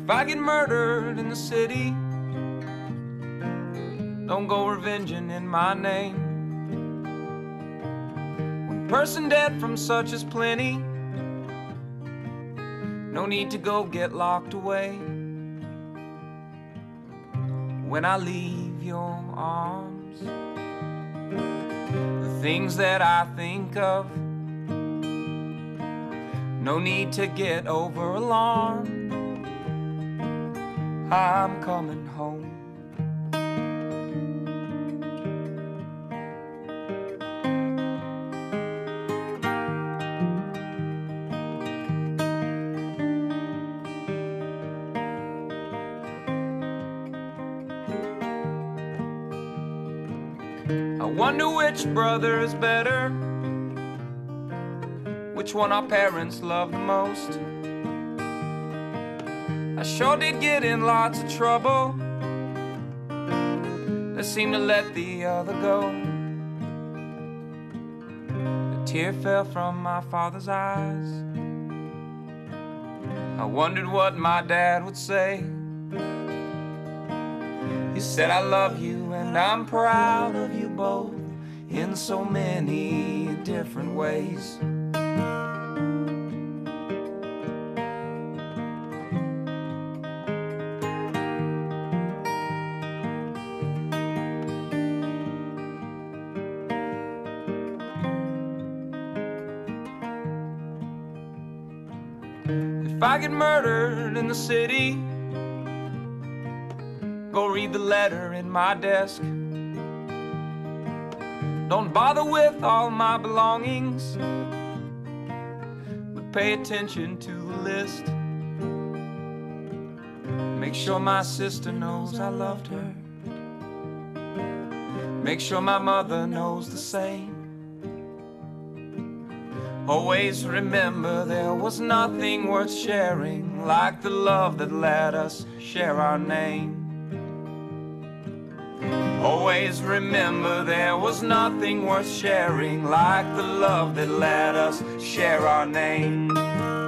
If I get murdered in the city, don't go revenging in my name. One person dead from such is plenty, no need to go get locked away. When I leave your arms, the things that I think of, no need to get over alarmed. I'm coming home. I wonder which brother is better, which one our parents love the most. I sure did get in lots of trouble, they seem to let the other go. A tear fell from my father's eyes, I wondered what my dad would say. He said, I love you and I'm proud of you both in so many different ways. If I get murdered in the city, go read the letter in my desk. Don't bother with all my belongings, but pay attention to the list. Make sure my sister knows I loved her, make sure my mother knows the same. Always remember there was nothing worth sharing like the love that let us share our name. Always remember there was nothing worth sharing like the love that let us share our name.